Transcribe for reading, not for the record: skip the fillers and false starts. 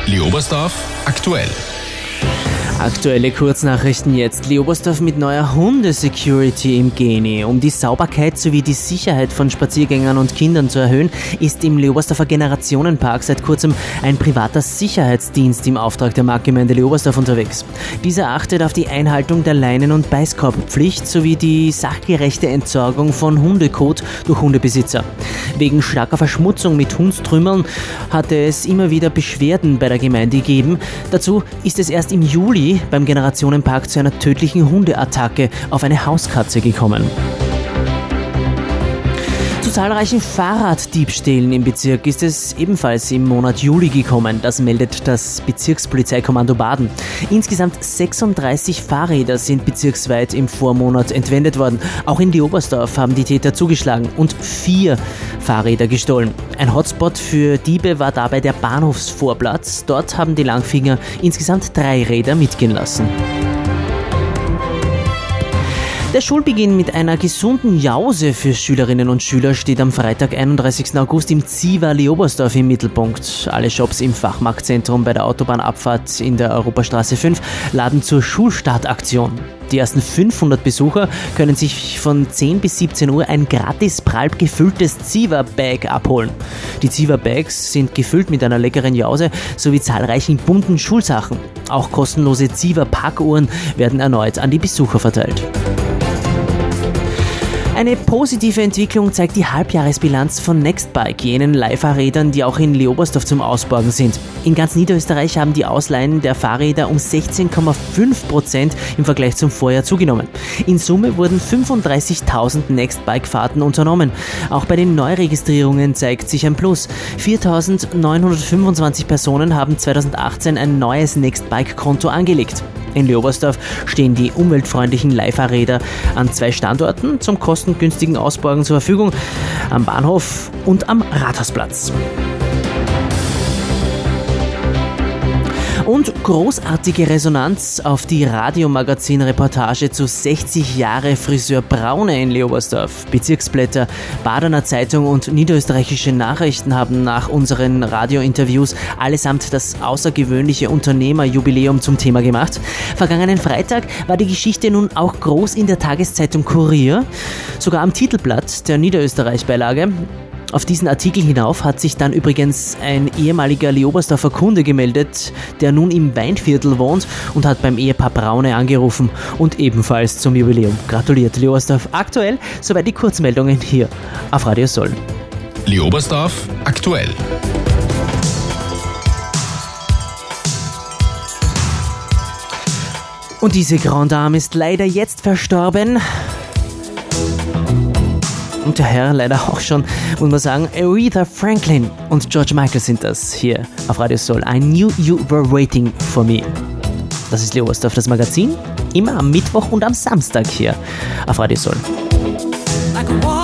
Leobersdorf aktuell. Aktuelle Kurznachrichten jetzt. Leobersdorf mit neuer Hundesecurity im Genie. Um die Sauberkeit sowie die Sicherheit von Spaziergängern und Kindern zu erhöhen, ist im Leobersdorfer Generationenpark seit kurzem ein privater Sicherheitsdienst im Auftrag der Marktgemeinde Leobersdorf unterwegs. Dieser achtet auf die Einhaltung der Leinen- und Beißkorbpflicht sowie die sachgerechte Entsorgung von Hundekot durch Hundebesitzer. Wegen starker Verschmutzung mit Hundstrümmern hatte es immer wieder Beschwerden bei der Gemeinde gegeben. Dazu ist es erst im Juli beim Generationenpark zu einer tödlichen Hundeattacke auf eine Hauskatze gekommen. Zu zahlreichen Fahrraddiebstählen im Bezirk ist es ebenfalls im Monat Juli gekommen. Das meldet das Bezirkspolizeikommando Baden. Insgesamt 36 Fahrräder sind bezirksweit im Vormonat entwendet worden. Auch in Leobersdorf haben die Täter zugeschlagen und 4 Fahrräder gestohlen. Ein Hotspot für Diebe war dabei der Bahnhofsvorplatz. Dort haben die Langfinger insgesamt 3 Räder mitgehen lassen. Der Schulbeginn mit einer gesunden Jause für Schülerinnen und Schüler steht am Freitag, 31. August im Ziva Leobersdorf im Mittelpunkt. Alle Shops im Fachmarktzentrum bei der Autobahnabfahrt in der Europastraße 5 laden zur Schulstartaktion. Die ersten 500 Besucher können sich von 10 bis 17 Uhr ein gratis prall gefülltes Ziva-Bag abholen. Die Ziva-Bags sind gefüllt mit einer leckeren Jause sowie zahlreichen bunten Schulsachen. Auch kostenlose Ziva-Packuhren werden erneut an die Besucher verteilt. Eine positive Entwicklung zeigt die Halbjahresbilanz von Nextbike, jenen Leihfahrrädern, die auch in Leobersdorf zum Ausborgen sind. In ganz Niederösterreich haben die Ausleihen der Fahrräder um 16,5% im Vergleich zum Vorjahr zugenommen. In Summe wurden 35.000 Nextbike-Fahrten unternommen. Auch bei den Neuregistrierungen zeigt sich ein Plus. 4.925 Personen haben 2018 ein neues Nextbike-Konto angelegt. In Leobersdorf stehen die umweltfreundlichen Leihfahrräder an 2 Standorten zum kostengünstigen Ausborgen zur Verfügung, am Bahnhof und am Rathausplatz. Und großartige Resonanz auf die Radiomagazin-Reportage zu 60 Jahre Friseur Braune in Leobersdorf. Bezirksblätter, Badener Zeitung und niederösterreichische Nachrichten haben nach unseren Radiointerviews allesamt das außergewöhnliche Unternehmerjubiläum zum Thema gemacht. Vergangenen Freitag war die Geschichte nun auch groß in der Tageszeitung Kurier, sogar am Titelblatt der Niederösterreich-Beilage. Auf diesen Artikel hinauf hat sich dann übrigens ein ehemaliger Leobersdorfer Kunde gemeldet, der nun im Weinviertel wohnt und hat beim Ehepaar Braune angerufen und ebenfalls zum Jubiläum gratuliert. Leobersdorf aktuell, soweit die Kurzmeldungen hier auf Radio Soll. Leobersdorf aktuell. Und diese Grande Dame ist leider jetzt verstorben. Und der Herr leider auch schon, muss man sagen, Aretha Franklin und George Michael sind das hier auf Radio Soul. I knew you were waiting for me. Das ist Leobersdorf, das Magazin, immer am Mittwoch und am Samstag hier auf Radio Soul.